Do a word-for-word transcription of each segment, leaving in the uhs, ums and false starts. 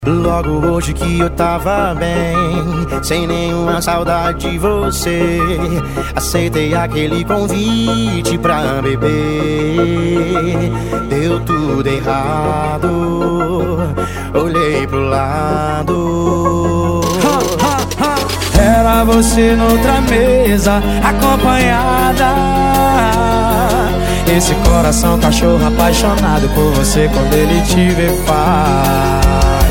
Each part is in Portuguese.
Logo hoje que eu tava bem, sem nenhuma saudade de você, aceitei aquele convite pra beber. Deu tudo errado, olhei pro lado. Era você noutra mesa, acompanhada. Esse coração cachorro apaixonado por você, quando ele te vê faz.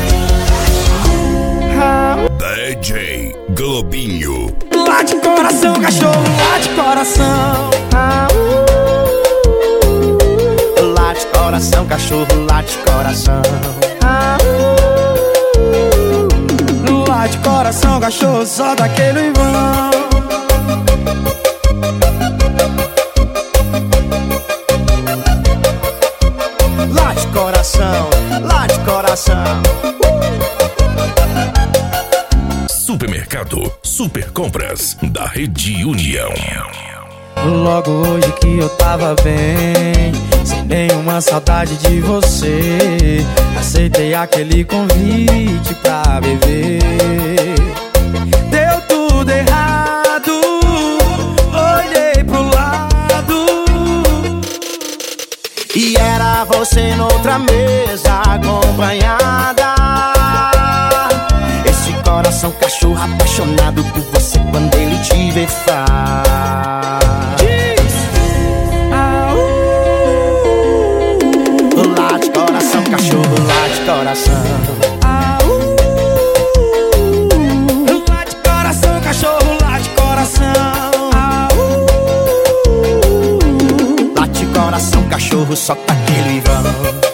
D J Globinho. Lá de coração, cachorro, lá de coração. Lá de coração, cachorro, lá de coração. Lá de coração, cachorro, só daquele Ivan. Lá de coração, lá de coração. Supermercado Super Compras da Rede União. Logo hoje que eu tava bem, sem nenhuma saudade de você, aceitei aquele convite pra beber. Deu tudo errado, olhei pro lado. E era você noutra mesa, acompanhada. Esse coração cachorro apaixonado por você, quando ele te vê faz. Lá de coração, cachorro, lá de coração. Lá de coração, cachorro, lá de coração. Lá de coração, cachorro, só tá aquele Ivan.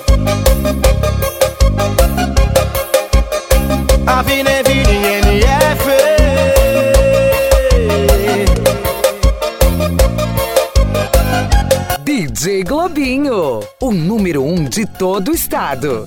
Avenida M F. D J Globinho, o número um de todo o estado.